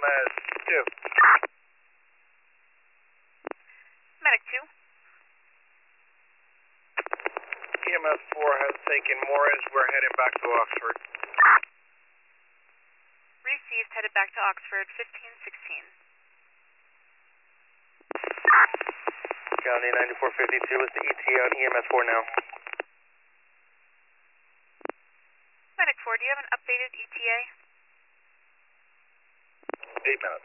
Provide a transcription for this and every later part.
EMS 2. Medic 2. EMS 4 has taken Morris. We're heading back to Oxford. Received, headed back to Oxford, 1516. County 9452 is the ETA on EMS 4 now. Medic 4, do you have an updated ETA? 8 minutes.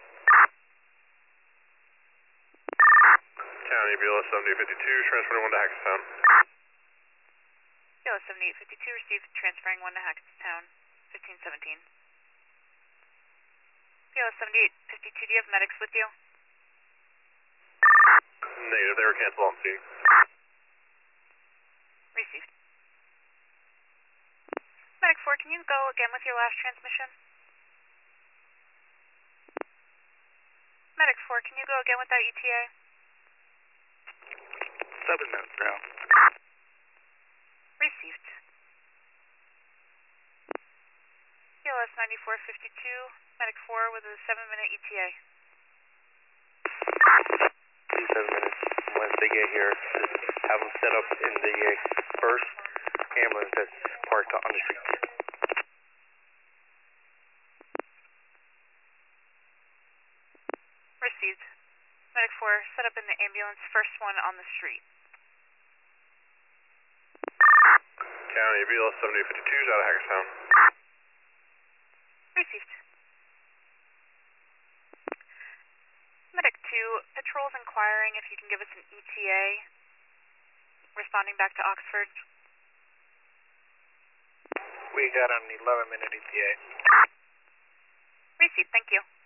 County BLS 7852, transferring 1 to Hackettstown. BLS 7852, received, transferring 1 to Hackettstown, 1517. BLS 7852, do you have medics with you? Negative, they were canceled on scene. Received. Medic 4, can you go again with your last transmission? Medic 4, can you go again with that ETA? 7 minutes now. Received. BLS 9452, Medic 4 with a 7-minute ETA. 7 minutes. Once they get here, just have them set up in the first ambulance that's parked on the street. Received. Medic 4, set up in the ambulance, first one on the street. County BLS 7852 is out of Hackettstown. Received. Medic 2, patrol's inquiring if you can give us an ETA. Responding back to Oxford. We got an 11-minute ETA. Received, thank you.